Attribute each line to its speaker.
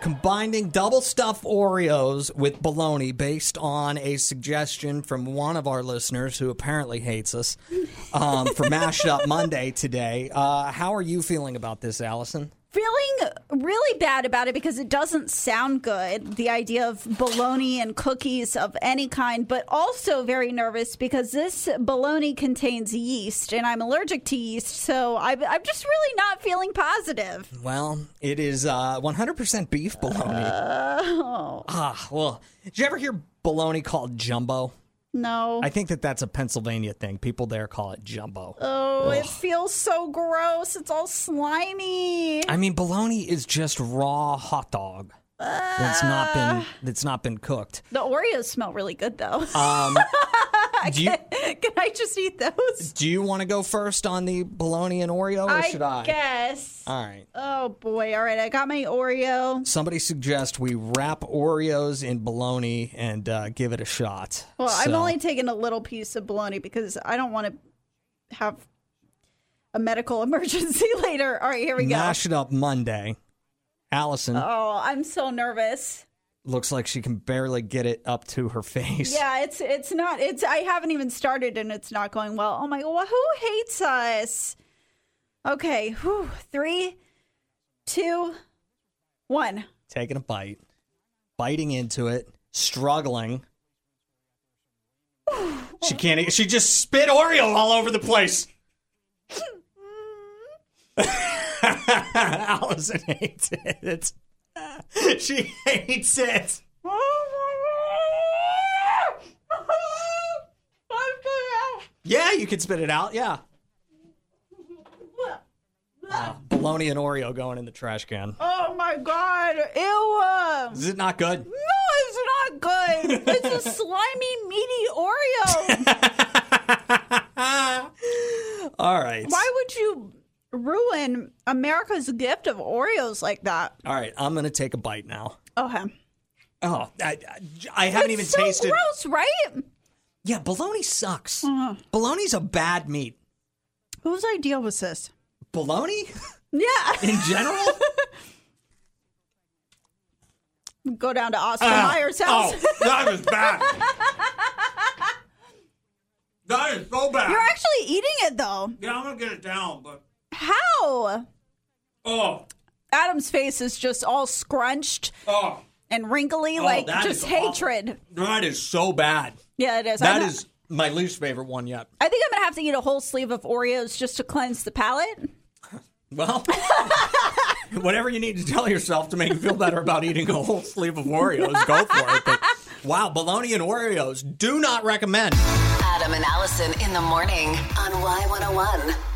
Speaker 1: combining double stuffed Oreos with bologna based on a suggestion from one of our listeners who apparently hates us for Mashed Up Monday today. How are you feeling about this, Allison?
Speaker 2: Feeling really bad about it because it doesn't sound good, the idea of bologna and cookies of any kind, but also very nervous because this bologna contains yeast, and I'm allergic to yeast, so I'm just really not feeling positive.
Speaker 1: Well, it is 100% beef bologna. Well, did you ever hear bologna called jumbo?
Speaker 2: No.
Speaker 1: I think that's a Pennsylvania thing. People there call it jumbo.
Speaker 2: Oh, it feels so gross. It's all slimy.
Speaker 1: I mean, bologna is just raw hot dog. That's not been cooked.
Speaker 2: The Oreos smell really good, though. Can I just eat those?
Speaker 1: Do you want to go first on the bologna and Oreo, or should I?
Speaker 2: Guess.
Speaker 1: All right.
Speaker 2: Oh, boy. All right. I got my Oreo.
Speaker 1: Somebody suggests we wrap Oreos in bologna and give it a shot.
Speaker 2: Well, I'm only taking a little piece of bologna because I don't want to have a medical emergency later. All right, here we go.
Speaker 1: Mash It Up Monday. Allison.
Speaker 2: Oh, I'm so nervous.
Speaker 1: Looks like she can barely get it up to her face.
Speaker 2: Yeah, it's not. I haven't even started and it's not going well. Oh my God, who hates us? Okay, 3, 2, 1.
Speaker 1: Taking a bite, biting into it, struggling. She can't eat. She just spit Oreo all over the place. Allison hates it. She hates it. Yeah, you can spit it out. Yeah. Bologna and Oreo going in the trash can.
Speaker 2: Oh my God. Ew.
Speaker 1: Is it not good?
Speaker 2: No, it's not good. It's a slimy, meaty Oreo.
Speaker 1: All right.
Speaker 2: Why would you ruin America's gift of Oreos like that?
Speaker 1: All right, I'm going to take a bite now.
Speaker 2: Okay.
Speaker 1: Oh, I haven't even tasted.
Speaker 2: It's so gross, right?
Speaker 1: Yeah, bologna sucks. Bologna's a bad meat.
Speaker 2: Whose idea was this?
Speaker 1: Bologna?
Speaker 2: Yeah.
Speaker 1: In general?
Speaker 2: Go down to Oscar Mayer's house.
Speaker 1: Oh, that is bad. That is so bad.
Speaker 2: You're actually eating it, though.
Speaker 1: Yeah, I'm going to get it down, but...
Speaker 2: How?
Speaker 1: Oh.
Speaker 2: Adam's face is just all scrunched and wrinkly, like just hatred.
Speaker 1: Awful. That is so bad.
Speaker 2: Yeah, it is.
Speaker 1: That is my least favorite one yet.
Speaker 2: I think I'm going to have to eat a whole sleeve of Oreos just to cleanse the palate.
Speaker 1: Well, whatever you need to tell yourself to make you feel better about eating a whole sleeve of Oreos, go for it. But, wow, bologna and Oreos, do not recommend.
Speaker 3: Adam and Allison in the morning on Y101.